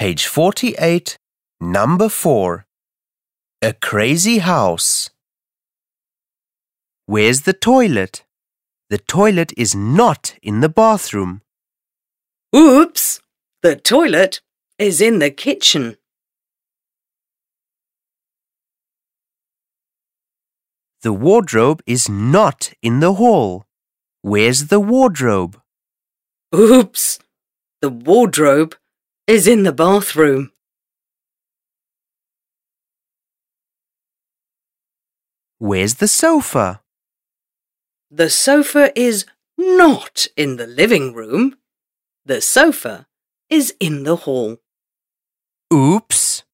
Page 48, number 4. A crazy house. Where's the toilet? The toilet is not in the bathroom. Oops! The toilet is in the kitchen. The wardrobe is not in the hall. Where's the wardrobe? Oops! The wardrobe is in the bathroom. Where's the sofa? The sofa is not in the living room. The sofa is in the hall. Oops!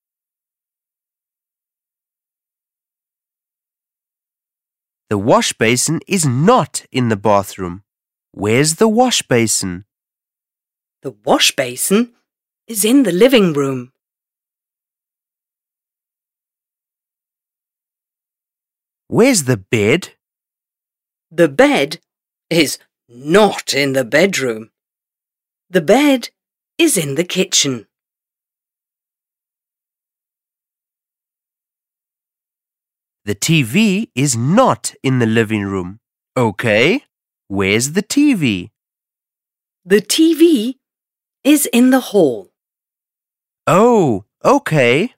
The wash basin is not in the bathroom. Where's the wash basin? The wash basin is in the living room. Where's the bed? The bed is not in the bedroom. The bed is in the kitchen. The TV is not in the living room. Okay, where's the TV? The TV is in the hall. Oh, okay.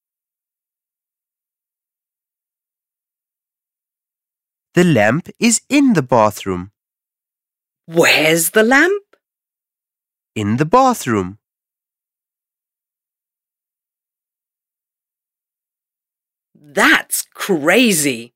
The lamp is in the bathroom. Where's the lamp? In the bathroom. That's crazy.